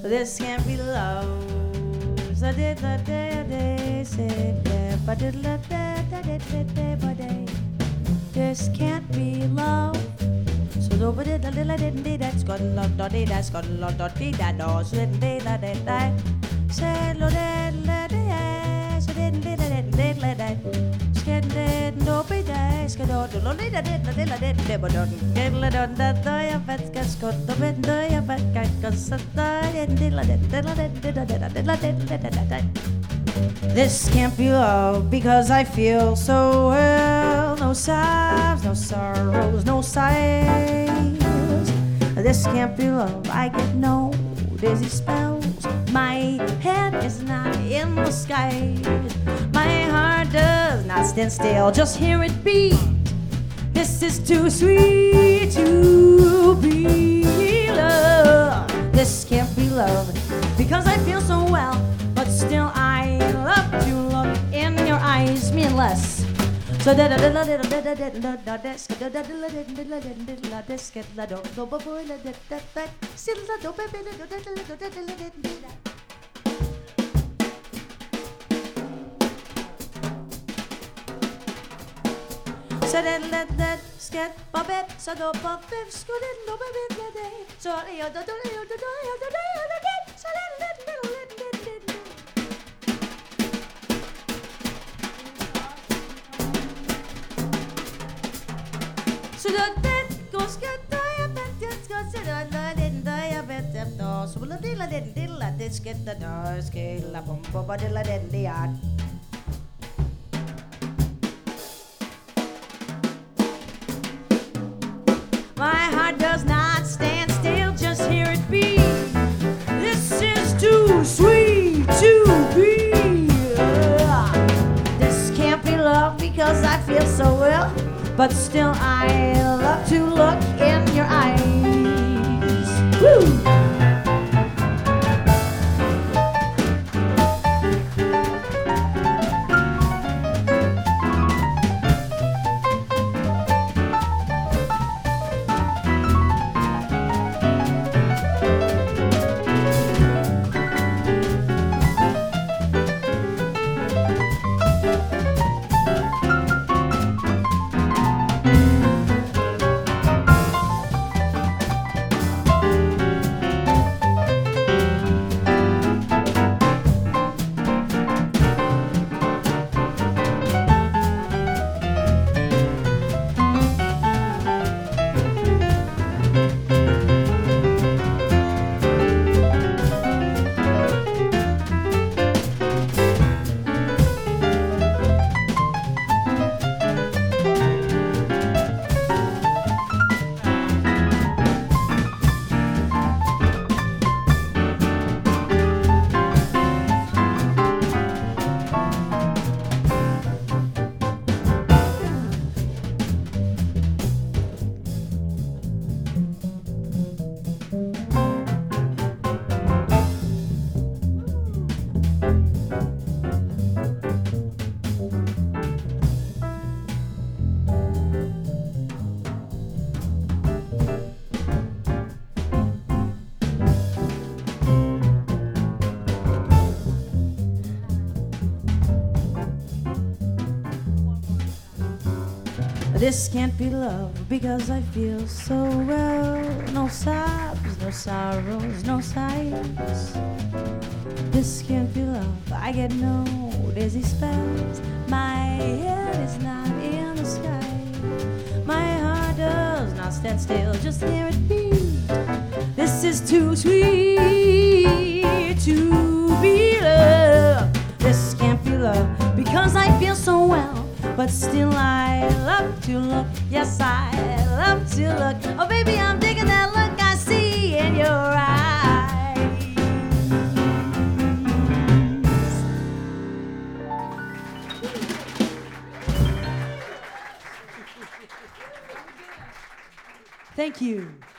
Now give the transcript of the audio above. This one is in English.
This can't be love. So did la day day say but did la day day. This can't be love. So do but did la did that's got a lot dotty that's got a lot dotty that does did la did die. Say lo did la day so did la day. Skin did no be day skid do lo did la did but don't get la done that I bet gas got the bed I bet cause did la did This can't be love because I feel so well. No sobs, no sorrows, no sighs. This can't be love. I get no dizzy spells. My head is not in the sky. My heart does not stand still. Just hear it beat. This is too sweet to be love. This can't be love because I feel so well. But still I love to look in your eyes, meaningless. So my heart does not stand still, just hear it beat. This is too sweet to be. This can't be love because I feel so well. But still I love to look in your eyes. Woo! This can't be love because I feel so well. No sobs, no sorrows, no sighs. This can't be love. I get no dizzy spells. My head is not in the sky. My heart does not stand still. Just hear it beat. This is too sweet to be love. This can't be love because I feel so well. But still I love to look, yes I love to look. Oh baby, I'm digging that look I see in your eyes. Thank you.